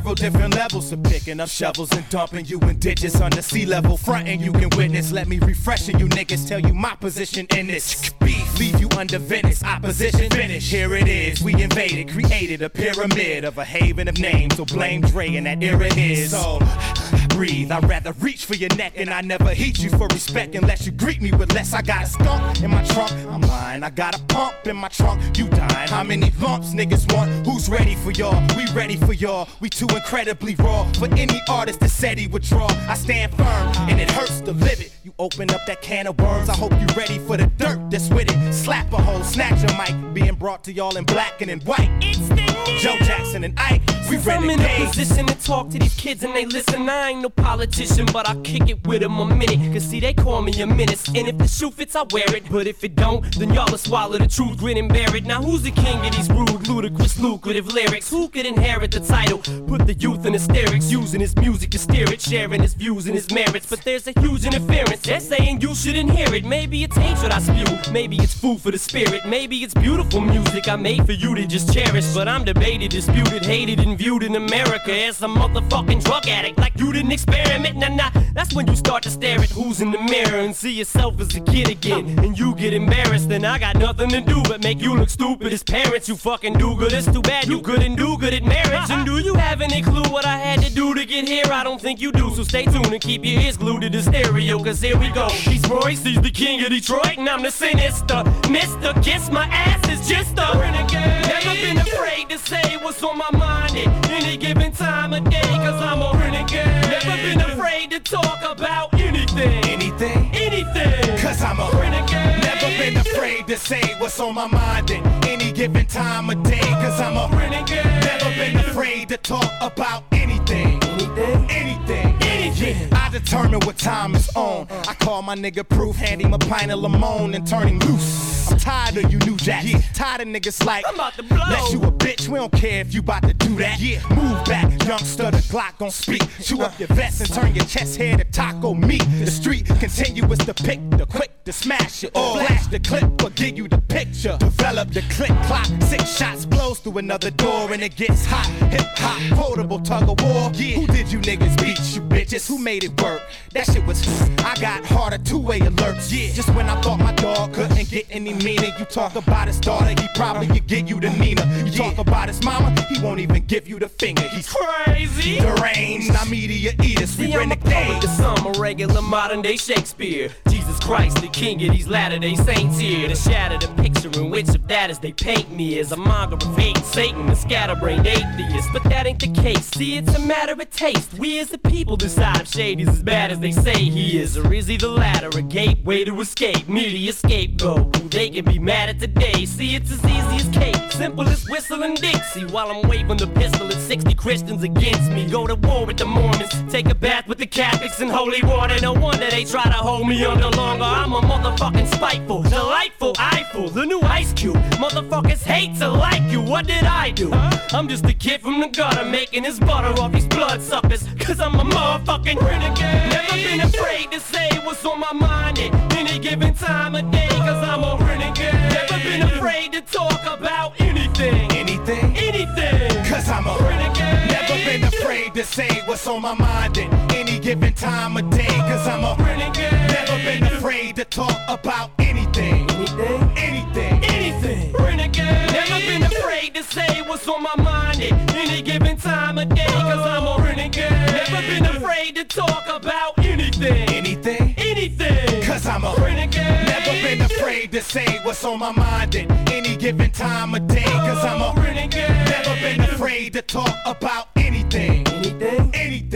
several different levels of picking up shovels and dumping you in ditches under sea level. Fronting you can witness. Let me refreshin' you niggas, tell you my position in this beef. Leave you under Venice, opposition finish. Here it is, we invaded, created a pyramid of a haven of names. So blame Dre and that era is. So breathe, I'd rather reach for your neck and I never heat you for respect unless you greet me with less. I got a skunk in my trunk, I'm lying. I got a pump in my trunk, you dying. How many lumps niggas want? Who's ready for y'all? We ready for y'all. We too incredibly raw for any artist that said he would draw. I stand firm and it hurts to live it. You open up that can of worms, I hope you ready for the dirt that's with it. Slap a hole, snatch a mic, being brought to y'all in black and in white. It's the Joe Jackson and Ike, we Since I'm in a renegades. position to talk to these kids and they listen, I ain't no politician, but I'll kick it with them a minute. Cause see, they call me a menace, and if the shoe fits, I wear it. But if it don't, then y'all will swallow the truth, grin and bear it. Now who's the king of these rude, ludicrous, lucrative lyrics? Who could inherit the title? Put the youth in hysterics, using his music to steer it, sharing his views and his merits. But there's a huge interference, they're saying you shouldn't hear it. Maybe it's hatred I spew, maybe it's food for the spirit. Maybe it's beautiful music I made for you to just cherish. But I'm debated, disputed, hated, and viewed in America as a motherfucking drug addict. Like you didn't experiment, nah, that's when you start to stare at who's in the mirror and see yourself as a kid again. And you get embarrassed, then I got nothing to do but make you look stupid as parents. You fucking do good, it's too bad you couldn't do good at marriage. And do you have any clue what I had to do to get here? I don't think you do, so stay tuned and keep your ears glued to the stereo. Cause here we go, he's Royce, he's the king of Detroit, and I'm the sinister Mr. Kiss my ass is just a renegade. Never been afraid to say what's on my mind at any given time of day, cause I'm a renegade. Never been afraid to talk about anything, anything, Cause I'm a renegade. Never been afraid to say what's on my mind at any given time of day. Cause I'm a renegade. Never been afraid to talk about anything, anything. I determine what time is on. I call my nigga Proof, hand him a pint of Limon and turn him loose. I'm tired of you new jacks, tired of niggas like I'm about to blow. Let you a bitch, we don't care if you about to do that. Move back, youngster, the Glock gon' speak. Chew up your vest and turn your chest hair to taco meat. The street continuous to pick, the quick to smash it. Flash the clip or give you the picture. Develop the click clock, 6 shots blows through another door and it gets hot. Hip hop, quotable tug of war. Who did you niggas beat, you bitches? Who made it work? That shit was I got harder two-way alerts. Just when I thought my dog couldn't get any meaner. You talk about his daughter, he probably could give you the Nina. You talk about his mama, he won't even give you the finger. He's crazy, deranged, I'm media eaters, we See, I'm a poet renegades. to some, a regular modern day Shakespeare. Jesus Christ, the king of these latter-day saints here. To shatter the picture in which of that as they paint me as a monger of hate, Satan, a scatterbrained atheist. But that ain't the case, see, it's a matter of taste. We as the people decide if Shady's as bad as they say he is. Or is he the latter, a gateway to escape, merely a scapegoat who they can be mad at today. See, it's as easy as cake, simple as whistling Dixie, while I'm waving the pistol at 60 Christians against me. Go to war with the Mormons, take a bath with the Catholics in holy water. No wonder they try to hold me under longer. I'm a motherfucking spiteful, delightful, eyeful, the new Ice Cube. Motherfuckers hate to like you, what did I do? I'm just a kid from the gutter making his butter off these bloodsuckers. Cause I'm a motherfucking renegade. Never been afraid to say what's on my mind at any given time of day. Cause I'm a renegade. Never been afraid to talk about anything, anything. Cause I'm a renegade. Never been afraid to say what's on my mind at any given time of day. Cause I'm a renegade. Never been afraid to talk about anything, anything. Renegade. Never been afraid to say what's on my mind at any given time of day. Cause I'm a renegade. Never been afraid to talk about anything, anything. Cause I'm a renegade. Never been afraid to say what's on my mind at any given time of day. Cause I'm a renegade. Never been afraid to talk about anything, anything.